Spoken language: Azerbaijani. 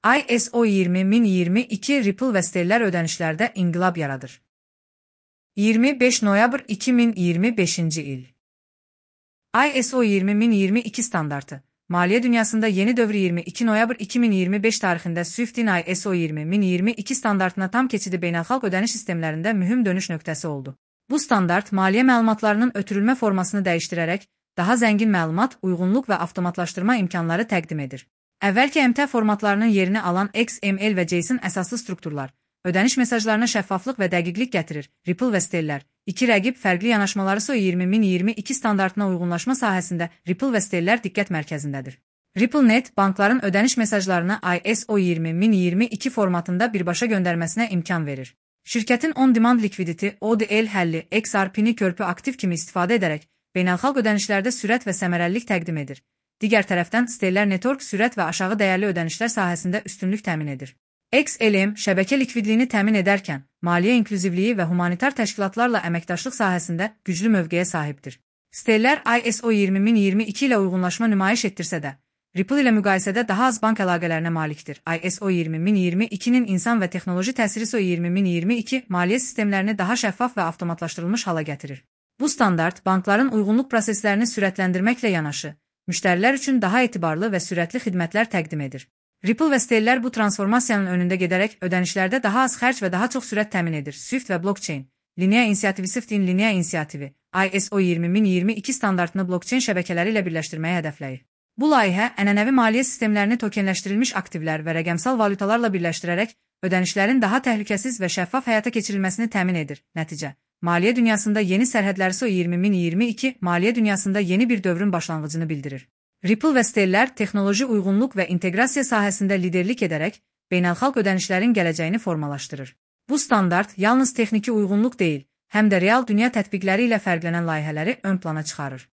ISO 20022 Ripple və Stellar ödənişlərdə inqilab yaradır. 25 noyabr 2025-ci il. ISO 20022 standartı, maliyyə dünyasında yeni dövr 22 noyabr 2025 tarixində SWIFT-in ISO 20022 standartına tam keçidi beynəlxalq ödəniş sistemlərində mühüm dönüş nöqtəsi oldu. Bu standart maliyyə məlumatlarının ötürülmə formasını dəyişdirərək, daha zəngin məlumat, uyğunluq və avtomatlaşdırma imkanları təqdim edir. Əvvəlki MT formatlarının yerini alan XML və JSON əsaslı strukturlar, ödəniş mesajlarına şəffaflıq və dəqiqlik gətirir. Ripple və Stellar, iki rəqib fərqli yanaşmaları ISO 20022 standartına uyğunlaşma sahəsində Ripple və Stellar diqqət mərkəzindədir. RippleNet, bankların ödəniş mesajlarını ISO 20022 formatında birbaşa göndərməsinə imkan verir. Şirkətin on-demand liquidity ODL həlli XRP-ni körpü aktiv kimi istifadə edərək, beynəlxalq ödənişlərdə sürət və səmərəlilik təqdim edir. Digər tərəfdən, Stellar Network sürət və aşağı dəyərli ödənişlər sahəsində üstünlük təmin edir. XLM şəbəkə likvidliyini təmin edərkən, maliyyə inklüzivliyi və humanitar təşkilatlarla əməkdaşlıq sahəsində güclü mövqeyə sahibdir. Stellar ISO 20022 ilə uyğunlaşma nümayiş etdirsə də, Ripple ilə müqayisədə daha az bank əlaqələrinə malikdir. ISO 20022-nin insan və texnoloji təsiri ISO 20022 maliyyə sistemlərini daha şəffaf və avtomatlaşdırılmış hala gətirir. Bu standart bankların uyğunluq proseslərini sürətləndirməklə yanaşı, müştərilər üçün daha etibarlı və sürətli xidmətlər təqdim edir. Ripple və Stellar bu transformasiyanın önündə gedərək ödənişlərdə daha az xərc və daha çox sürət təmin edir. SWIFT və blockchain, linear inisiativi SWIFT-in linear inisiativi, ISO 20022 standartını blockchain şəbəkələri ilə birləşdirməyə hədəfləyir. Bu layihə ənənəvi maliyyə sistemlərini tokenləşdirilmiş aktivlər və rəqəmsal valyutalarla birləşdirərək ödənişlərin daha təhlükəsiz və şəffaf həyata keçirilməsini təmin edir. Nəticə, maliyyə dünyasında yeni sərhədlər ISO 20022 maliyyə dünyasında yeni bir dövrün başlanğıcını bildirir. Ripple və Stellar texnoloji uyğunluq və inteqrasiya sahəsində liderlik edərək beynəlxalq ödənişlərin gələcəyini formalaşdırır. Bu standart yalnız texniki uyğunluq deyil, həm də real dünya tətbiqləri ilə fərqlənən layihələri ön plana çıxarır.